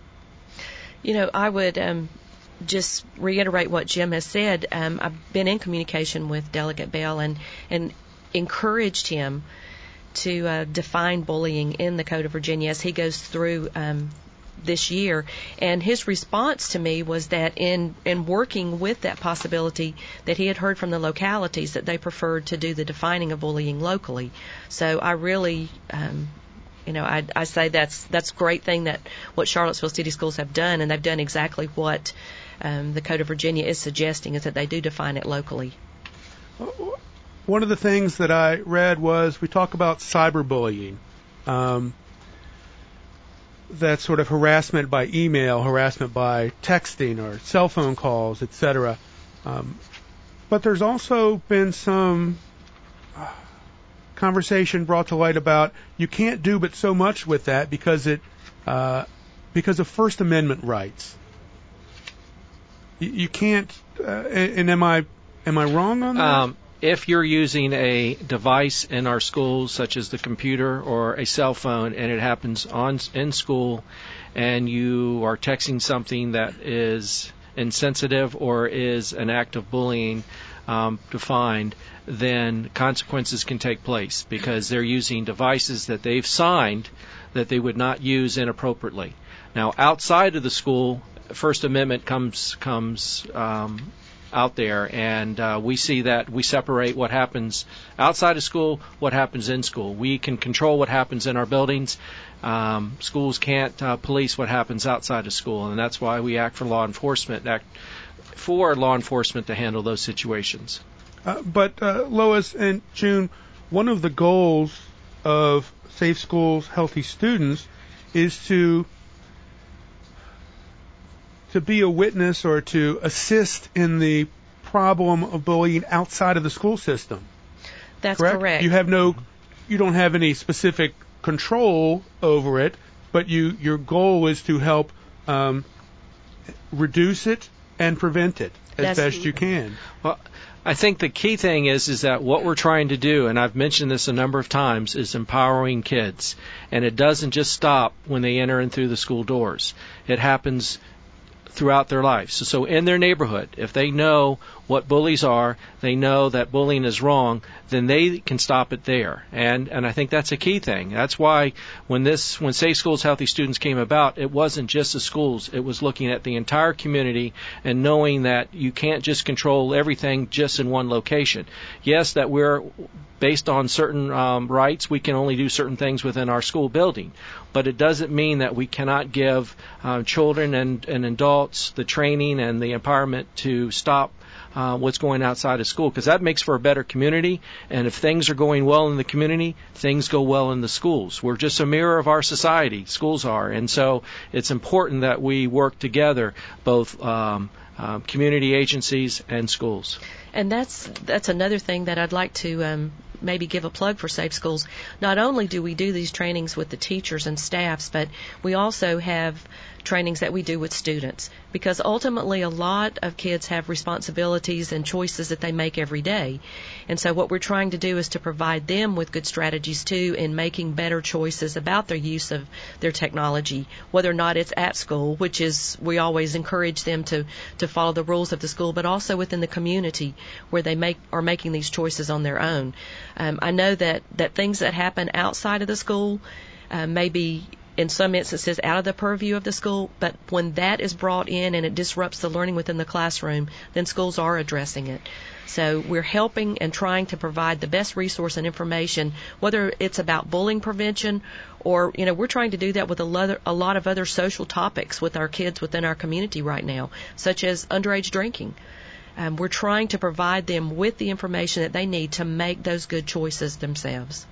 I would just reiterate what Jim has said. I've been in communication with Delegate Bell and encouraged him to define bullying in the Code of Virginia as he goes through this year. And his response to me was that in working with that possibility, that he had heard from the localities that they preferred to do the defining of bullying locally. So I really I say that's a great thing that what Charlottesville City Schools have done, and they've done exactly what the Code of Virginia is suggesting, is that they do define it locally. One of the things that I read was we talk about cyberbullying. That sort of harassment by email, harassment by texting or cell phone calls, etc. But there's also been some conversation brought to light about you can't do but so much with that because of First Amendment rights. You can't. And am I wrong on that? If you're using a device in our schools, such as the computer or a cell phone, and it happens in school, and you are texting something that is insensitive or is an act of bullying defined, then consequences can take place because they're using devices that they've signed that they would not use inappropriately. Now, outside of the school, First Amendment comes out there, and we see that we separate what happens outside of school, what happens in school. We can control what happens in our buildings. Schools can't police what happens outside of school, and that's why we act for law enforcement to handle those situations. But Lois and June, one of the goals of Safe Schools, Healthy Students is to be a witness or to assist in the problem of bullying outside of the school system. That's correct. You don't have any specific control over it, but your goal is to help reduce it and prevent it as best you can. Well, I think the key thing is that what we're trying to do, and I've mentioned this a number of times, is empowering kids. And it doesn't just stop when they enter in through the school doors. It happens throughout their lives. So in their neighborhood, if they know what bullies are, they know that bullying is wrong, then they can stop it there. And I think that's a key thing. That's why when Safe Schools, Healthy Students came about, it wasn't just the schools. It was looking at the entire community and knowing that you can't just control everything just in one location. Yes, that we're based on certain rights, we can only do certain things within our school building. But it doesn't mean that we cannot give children and adults the training and the empowerment to stop what's going outside of school, because that makes for a better community. And if things are going well in the community, things go well in the schools. We're just a mirror of our society, schools are. And so it's important that we work together, both community agencies and schools. And that's another thing that I'd like to maybe give a plug for Safe Schools. Not only do we do these trainings with the teachers and staffs, but we also have trainings that we do with students, because ultimately a lot of kids have responsibilities and choices that they make every day. And so what we're trying to do is to provide them with good strategies too in making better choices about their use of their technology, whether or not it's at school, which is we always encourage them to follow the rules of the school, but also within the community where they are making these choices on their own. I know that things that happen outside of the school may be in some instances out of the purview of the school, but when that is brought in and it disrupts the learning within the classroom, then schools are addressing it. So we're helping and trying to provide the best resource and information, whether it's about bullying prevention or, we're trying to do that with a lot of other social topics with our kids within our community right now, such as underage drinking. We're trying to provide them with the information that they need to make those good choices themselves.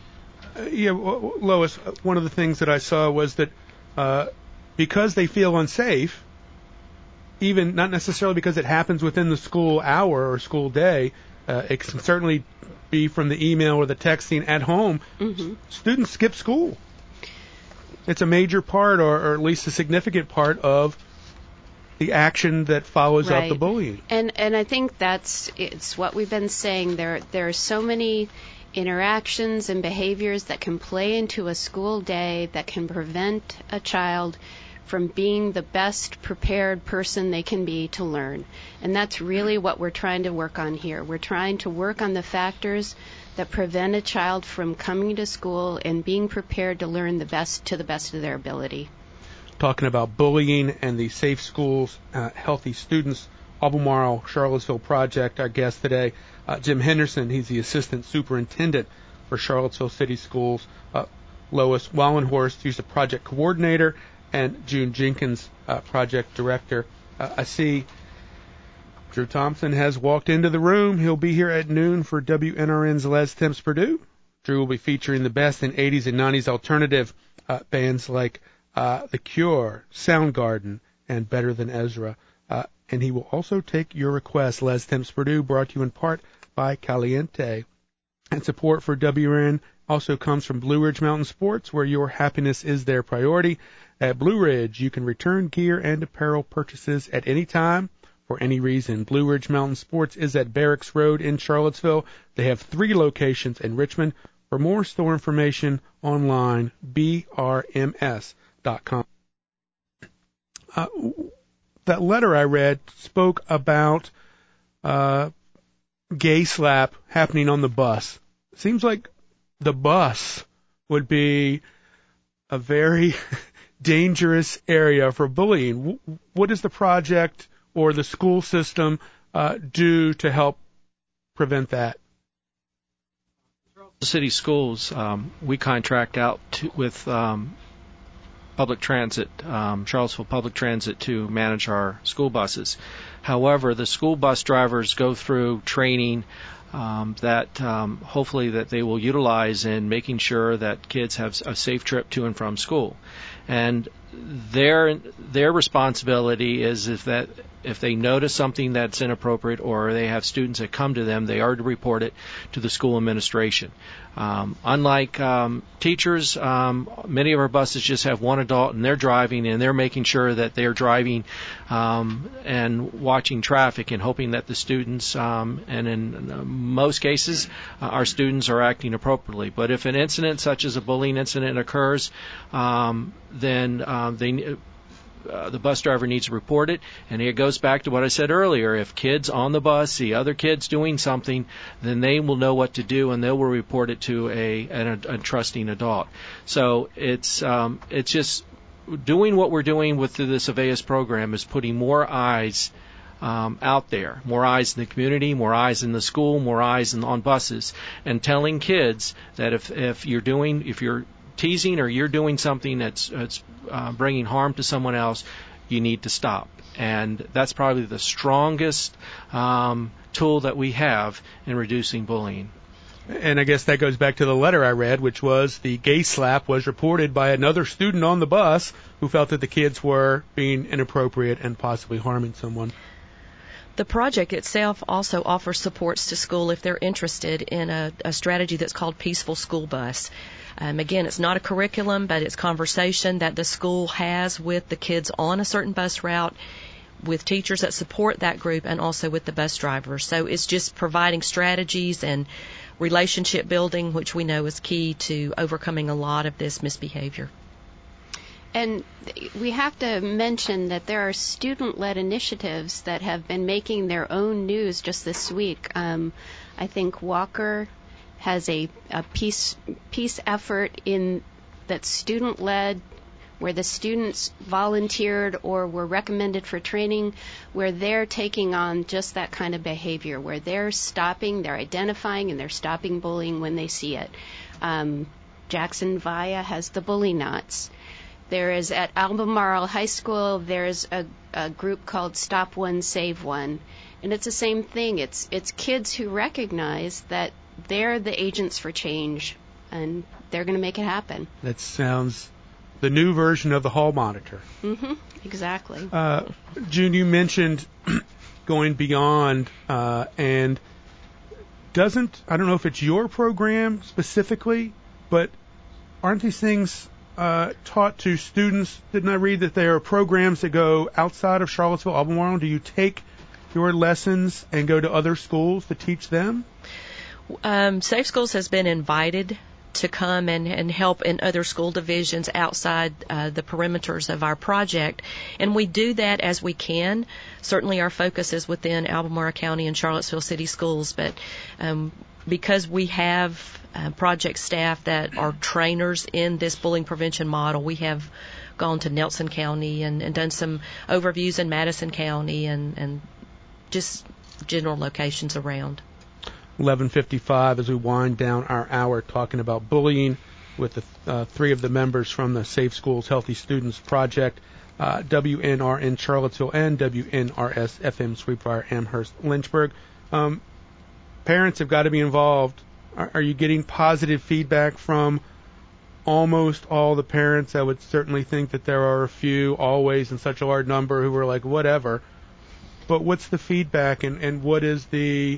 Lois, one of the things that I saw was that because they feel unsafe, even not necessarily because it happens within the school hour or school day. It can certainly be from the email or the texting at home. Mm-hmm. Students skip school. It's a major part, or at least a significant part of the action that follows up the bullying. And I think it's what we've been saying. There are so many interactions and behaviors that can play into a school day that can prevent a child from being the best prepared person they can be to learn. And that's really what we're trying to work on here. We're trying to work on the factors that prevent a child from coming to school and being prepared to learn to the best of their ability. Talking about bullying and the Safe Schools, Healthy Students, Albemarle Charlottesville project. Our guest today, Jim Henderson. He's the assistant superintendent for Charlottesville City Schools. Lois Wallenhorst, who's the project coordinator, and June Jenkins, project director. I see Drew Thompson has walked into the room. He'll be here at noon for WNRN's Les Temps Purdue. Drew will be featuring the best in 80s and 90s alternative bands like The Cure, Soundgarden, and Better Than Ezra. And he will also take your requests. Les Temps Purdue, brought to you in part by Caliente. And support for WNRN also comes from Blue Ridge Mountain Sports, where your happiness is their priority. At Blue Ridge, you can return gear and apparel purchases at any time for any reason. Blue Ridge Mountain Sports is at Barracks Road in Charlottesville. They have 3 locations in Richmond. For more store information online, brms.com. That letter I read spoke about gay slap happening on the bus. Seems like the bus would be a very dangerous area for bullying. What does the project or the school system do to help prevent that? City schools, we contract out with public transit, Charlottesville Public Transit, to manage our school buses. However, the school bus drivers go through training that hopefully that they will utilize in making sure that kids have a safe trip to and from school. And their responsibility is if they notice something that's inappropriate or they have students that come to them, they are to report it to the school administration. Unlike teachers, many of our buses just have one adult and they're driving, and they're making sure that they're driving and watching traffic and hoping that the students, and in most cases, our students are acting appropriately. But if an incident such as a bullying incident occurs, then the bus driver needs to report it, and it goes back to what I said earlier. If kids on the bus see other kids doing something, then they will know what to do, and they will report it to a trusting adult. So it's just doing what we're doing with this Aveus program is putting more eyes out there, more eyes in the community, more eyes in the school, more eyes on buses, and telling kids that if you're teasing or you're doing something that's bringing harm to someone else, you need to stop. And that's probably the strongest tool that we have in reducing bullying. And I guess that goes back to the letter I read, which was the gay slap was reported by another student on the bus who felt that the kids were being inappropriate and possibly harming someone. The project itself also offers supports to school if they're interested in a strategy that's called Peaceful School Bus. Again, it's not a curriculum, but it's conversation that the school has with the kids on a certain bus route, with teachers that support that group, and also with the bus drivers. So it's just providing strategies and relationship building, which we know is key to overcoming a lot of this misbehavior. And we have to mention that there are student-led initiatives that have been making their own news just this week. I think Walker has a peace effort that's student-led, where the students volunteered or were recommended for training, where they're taking on just that kind of behavior, where they're identifying, and they're stopping bullying when they see it. Jackson Via has the Bully Knots. There is at Albemarle High School, there's a group called Stop One, Save One. And it's the same thing. It's kids who recognize that they're the agents for change, and they're going to make it happen. That sounds the new version of the hall monitor. Exactly. June, you mentioned going beyond, and I don't know if it's your program specifically, but aren't these things taught to students? Didn't I read that there are programs that go outside of Charlottesville, Albemarle? Do you take your lessons and go to other schools to teach them? Safe Schools has been invited to come and help in other school divisions outside the perimeters of our project, and we do that as we can. Certainly our focus is within Albemarle County and Charlottesville City Schools, but because we have project staff that are trainers in this bullying prevention model, we have gone to Nelson County and done some overviews in Madison County and just general locations around. 11:55 as we wind down our hour talking about bullying with the three of the members from the Safe Schools Healthy Students Project, WNRN Charlottesville and WNRS FM Sweetbriar Amherst Lynchburg. Parents have got to be involved. Are you getting positive feedback from almost all the parents? I would certainly think that there are a few, always in such a large number, who are like, whatever. But what's the feedback and what is the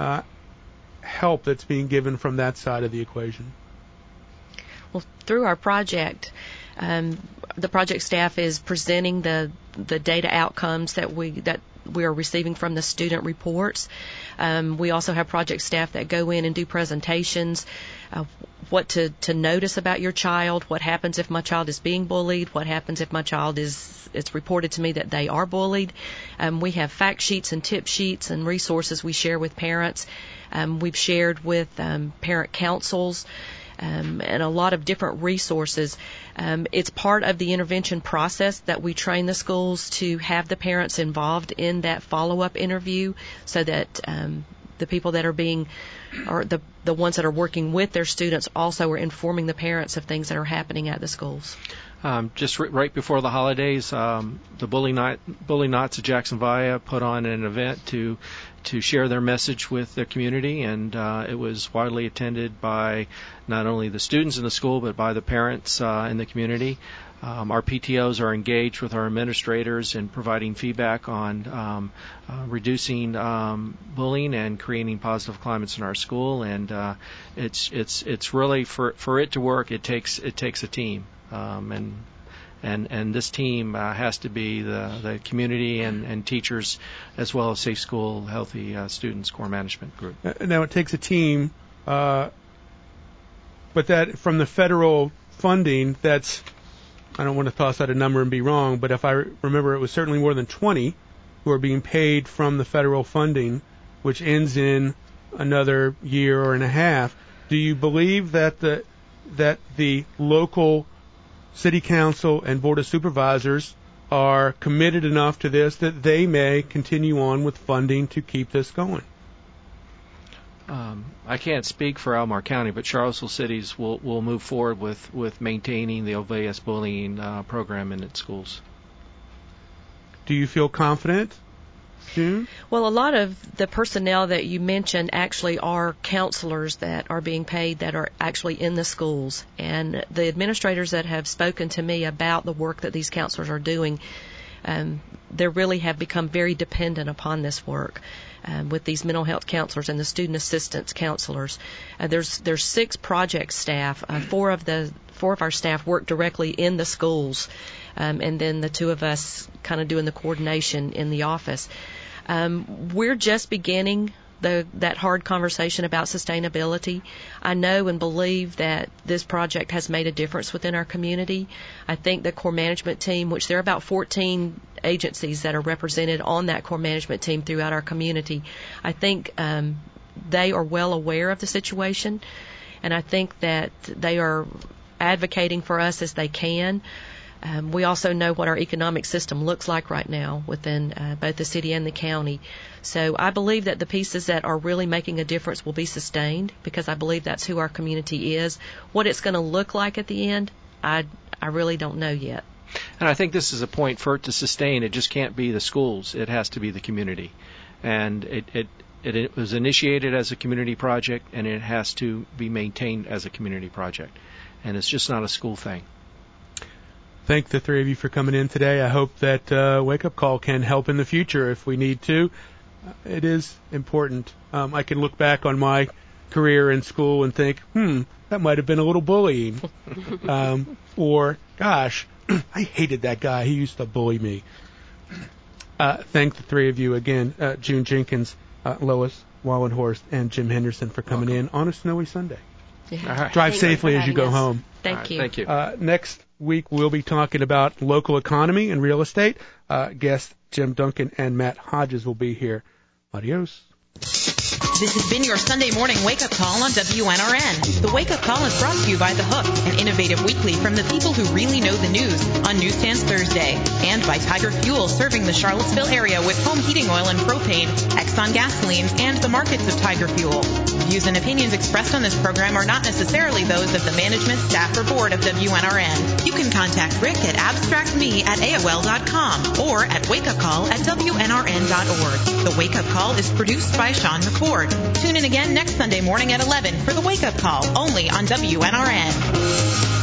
help that's being given from that side of the equation? Well, through our project, the project staff is presenting the data outcomes that we are receiving from the student reports. We also have project staff that go in and do presentations, what to notice about your child, what happens if my child is being bullied, what happens if my child it's reported to me that they are bullied. We have fact sheets and tip sheets and resources we share with parents. We've shared with parent councils and a lot of different resources. It's part of the intervention process that we train the schools to have the parents involved in that follow-up interview so that the people that are or the ones that are working with their students also are informing the parents of things that are happening at the schools. Just right before the holidays, the Bully Knots of Jackson Via put on an event to share their message with the community, and it was widely attended by not only the students in the school but by the parents in the community. Our PTOs are engaged with our administrators in providing feedback on reducing bullying and creating positive climates in our school, and it's really for it to work. It takes a team. And this team has to be the community and teachers as well as Safe School Healthy Students Core Management Group. Now it takes a team, but that from the federal funding, that's, I don't want to toss out a number and be wrong, but if I remember, it was certainly more than 20 who are being paid from the federal funding, which ends in another year or and a half. Do you believe that the local City Council and Board of Supervisors are committed enough to this that they may continue on with funding to keep this going? I can't speak for Albemarle County, but Charlottesville Cities will move forward with maintaining the OVS bullying program in its schools. Do you feel confident, June? Well, a lot of the personnel that you mentioned actually are counselors that are being paid that are actually in the schools. And the administrators that have spoken to me about the work that these counselors are doing, they really have become very dependent upon this work with these mental health counselors and the student assistance counselors. There's 6 project staff. 4 of our staff work directly in the schools, and then the 2 of us kind of doing the coordination in the office. We're just beginning that hard conversation about sustainability. I know and believe that this project has made a difference within our community. I think the core management team, which there are about 14 agencies that are represented on that core management team throughout our community, I think they are well aware of the situation, and I think that they are advocating for us as they can. We also know what our economic system looks like right now within both the city and the county. So I believe that the pieces that are really making a difference will be sustained because I believe that's who our community is. What it's going to look like at the end, I really don't know yet. And I think this is a point for it to sustain. It just can't be the schools. It has to be the community. And it was initiated as a community project, and it has to be maintained as a community project. And it's just not a school thing. thank the three of you for coming in today. I hope that Wake Up Call can help in the future if we need to. It is important. I can look back on my career in school and think, that might have been a little bullying. Or, gosh, I hated that guy. He used to bully me. Thank the three of you again, June Jenkins, Lois Wallenhorst, and Jim Henderson for coming in on a snowy Sunday. Yeah. All right. Drive safely as you go home. Thank you. Thank you. Next week, we'll be talking about local economy and real estate. Guests Jim Duncan and Matt Hodges will be here. Adios. This has been your Sunday morning wake-up call on WNRN. The wake-up call is brought to you by The Hook, an innovative weekly from the people who really know the news on Newsstands Thursday, and by Tiger Fuel, serving the Charlottesville area with home heating oil and propane, Exxon gasolines, and the markets of Tiger Fuel. Views and opinions expressed on this program are not necessarily those of the management, staff, or board of WNRN. You can contact Rick at abstractme@AOL.com or at wakeupcall@WNRN.org. The Wake Up Call is produced by Sean McCord. Tune in again next Sunday morning at 11 for the Wake Up Call, only on WNRN.